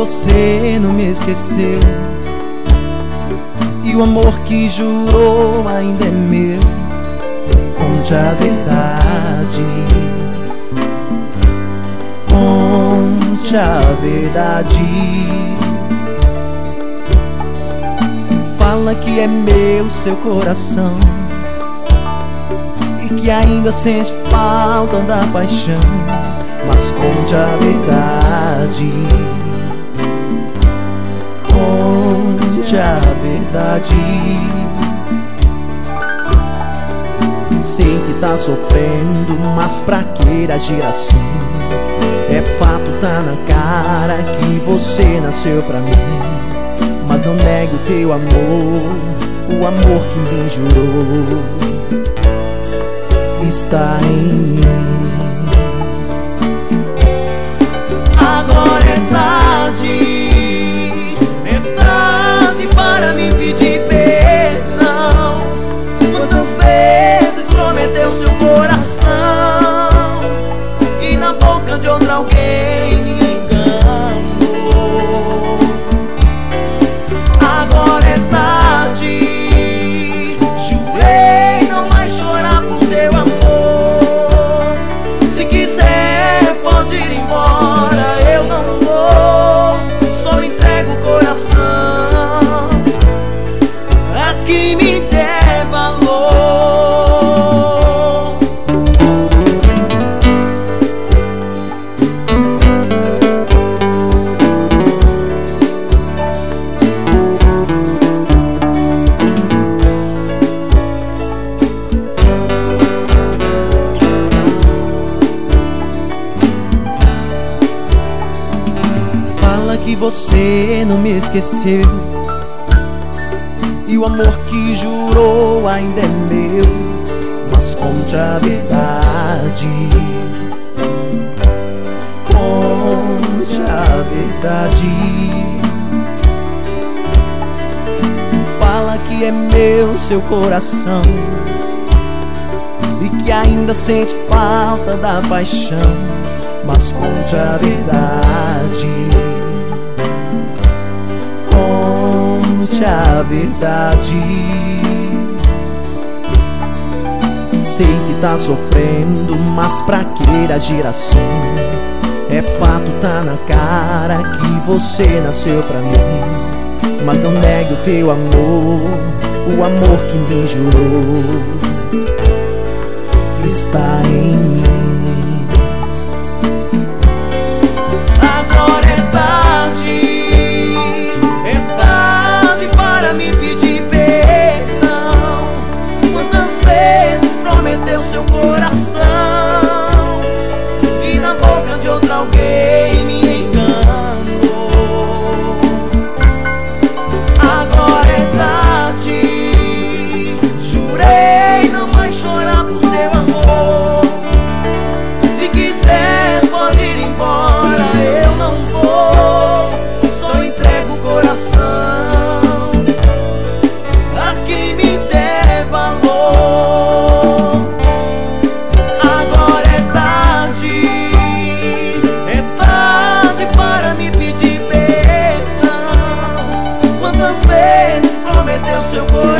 você não me esqueceu, e o amor que jurou ainda é meu. Conte a verdade, conte a verdade. Fala que é meu seu coração, e que ainda sente falta da paixão. Mas conte a verdade, conte a verdade. Sei que tá sofrendo, mas pra que agir assim? É fato, tá na cara que você nasceu pra mim. Mas não negue o teu amor, o amor que me jurou está em mim. Agora é tarde para me pedir perdão. Quantas vezes prometeu seu coração e na boca de outra alguém me enganou. Agora é tarde, jurei não mais chorar por teu amor. Se quiser pode ir embora, eu não vou, só entrego o coração a quem me der valor. Fala que você não me esqueceu, e o amor que jurou ainda é meu. Mas conte a verdade, conte a verdade. Fala que é meu seu coração, e que ainda sente falta da paixão. Mas conte a verdade, conte a verdade. Sei que tá sofrendo, mas pra que agir assim? É fato, tá na cara que você nasceu pra mim. Mas não negue o teu amor, o amor que me jurou que está em mim. Agora é tarde para me pedir perdão. Quantas vezes prometeu seu coração e na boca de outra alguém me enganou. Agora é tarde, jurei não mais chorar por teu amor. Se quiser pode ir embora, eu não vou, só entrego o coração a quem me der valor. Agora é tarde para me pedir perdão. Quantas vezes prometeu seu coração